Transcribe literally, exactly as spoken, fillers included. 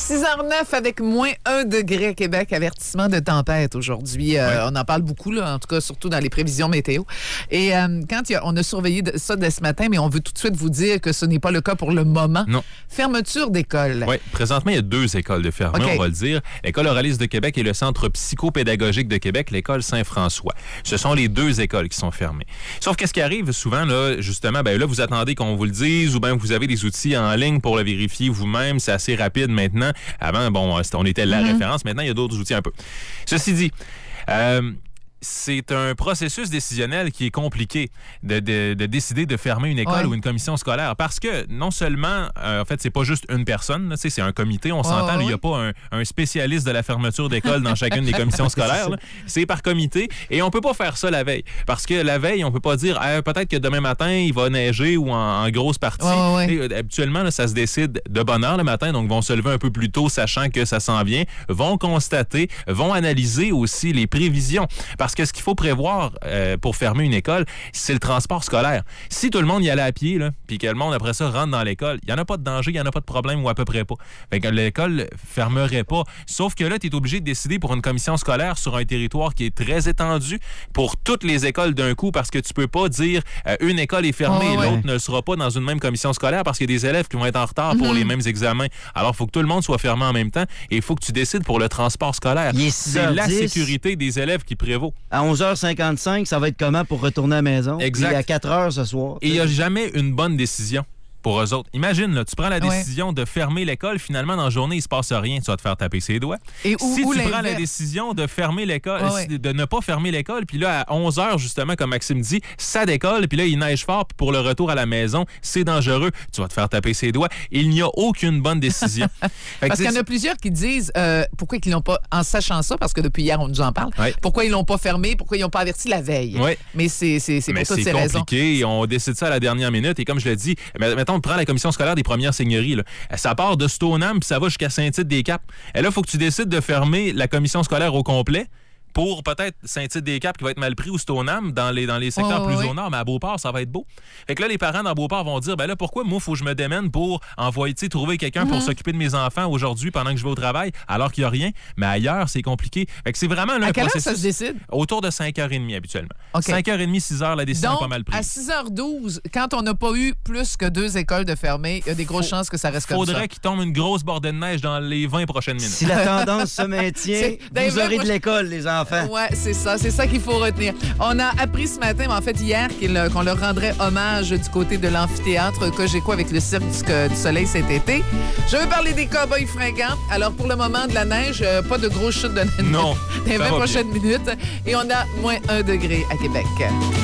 six heures neuf avec moins un degré à Québec. Avertissement de tempête aujourd'hui. Euh, ouais. On en parle beaucoup, là, en tout cas, surtout dans les prévisions météo. Et euh, quand il y a, on a surveillé de, ça dès ce matin, mais on veut tout de suite vous dire que ce n'est pas le cas pour le moment. Non. Fermeture d'école. Oui, présentement, il y a deux écoles de fermées, okay. on va le dire. L'École Auraliste de Québec et le Centre psychopédagogique de Québec, l'École Saint-François. Ce sont les deux écoles qui sont fermées. Sauf qu'est-ce qui arrive souvent, là, justement, ben là, vous attendez qu'on vous le dise ou bien vous avez des outils en ligne pour le vérifier vous-même. C'est assez rapide maintenant. Avant, bon, on était la mm-hmm. référence. Maintenant, il y a d'autres outils un peu. Ceci dit, euh, c'est un processus décisionnel qui est compliqué de, de, de décider de fermer une école ouais. ou une commission scolaire parce que non seulement, euh, en fait, c'est pas juste une personne, là, c'est un comité, on oh, s'entend, il n'y a pas un, un spécialiste de la fermeture d'école dans chacune des commissions scolaires, là, c'est par comité et on peut pas faire ça la veille parce que la veille, on peut pas dire ah, peut-être que demain matin, il va neiger ou en, en grosse partie. Oh, ouais. et, habituellement, là, ça se décide de bonne heure le matin, donc vont se lever un peu plus tôt sachant que ça s'en vient, vont constater, vont analyser aussi les prévisions parce Parce que ce qu'il faut prévoir euh, pour fermer une école, c'est le transport scolaire. Si tout le monde y allait à pied, là, puis que le monde, après ça, rentre dans l'école, il n'y en a pas de danger, il n'y en a pas de problème ou à peu près pas. Fait que l'école fermerait pas. Sauf que là, tu es obligé de décider pour une commission scolaire sur un territoire qui est très étendu pour toutes les écoles d'un coup parce que tu peux pas dire euh, une école est fermée oh, et ouais. l'autre ne le sera pas dans une même commission scolaire parce qu'il y a des élèves qui vont être en retard mm-hmm. pour les mêmes examens. Alors, il faut que tout le monde soit fermé en même temps et il faut que tu décides pour le transport scolaire. C'est la sécurité des élèves qui prévaut. À onze heures cinquante-cinq, ça va être comment pour retourner à la maison? Exact. Et à quatre heures ce soir. Et il n'y a jamais une bonne décision pour eux autres. Imagine, là, tu prends la décision ouais. de fermer l'école, finalement, dans la journée, il ne se passe rien, tu vas te faire taper ses doigts. Et où, si où tu l'inverse? prends la décision de fermer l'école, ouais, ouais. de ne pas fermer l'école, puis là, à onze heures, justement, comme Maxime dit, ça décolle, puis là, il neige fort, puis pour le retour à la maison, c'est dangereux, tu vas te faire taper ses doigts. Il n'y a aucune bonne décision. Parce qu'il y en a plusieurs qui disent euh, pourquoi ils l'ont pas, en sachant ça, parce que depuis hier, on nous en parle, ouais. pourquoi ils l'ont pas fermé, pourquoi ils n'ont pas averti la veille. Ouais. Mais c'est, c'est, c'est pour toutes ces raisons. C'est compliqué, on décide ça à la dernière minute, et comme je l'ai dit, mettons, on prend la commission scolaire des premières seigneuries. Là. Ça part de Stoneham puis ça va jusqu'à Saint-Tite-des-Caps. Et là, il faut que tu décides de fermer la commission scolaire au complet pour peut-être Saint-Tite-des-Caps qui va être mal pris ou Stoneham dans les, dans les secteurs oh, plus oui. au nord, mais à Beauport, ça va être beau. Fait que là, les parents dans Beauport vont dire, ben là, pourquoi moi, il faut que je me démène pour envoyer, tu sais, trouver quelqu'un mm-hmm. pour s'occuper de mes enfants aujourd'hui pendant que je vais au travail, alors qu'il n'y a rien. Mais ailleurs, c'est compliqué. Fait que c'est vraiment là, à un quelle processus. Heure ça se décide? Autour de cinq heures trente habituellement. Okay. cinq heures trente, six heures, la décision Donc, est pas mal prise. À six heures douze, quand on n'a pas eu plus que deux écoles de fermées, il y a des grosses Faut, chances que ça reste comme ça. Faudrait qu'il tombe une grosse bordée de neige dans les vingt prochaines minutes. Si la tendance se maintient, vous aurez de l'école, les enfants. Ouais, c'est ça. C'est ça qu'il faut retenir. On a appris ce matin, mais en fait hier, qu'on leur rendrait hommage du côté de l'amphithéâtre Cogeco avec le Cirque du, du Soleil cet été. Je veux parler des cow-boys fringants. Alors, pour le moment, de la neige, euh, pas de grosses chutes de neige non, dans les vingt prochaines minutes. Et on a moins un degré à Québec.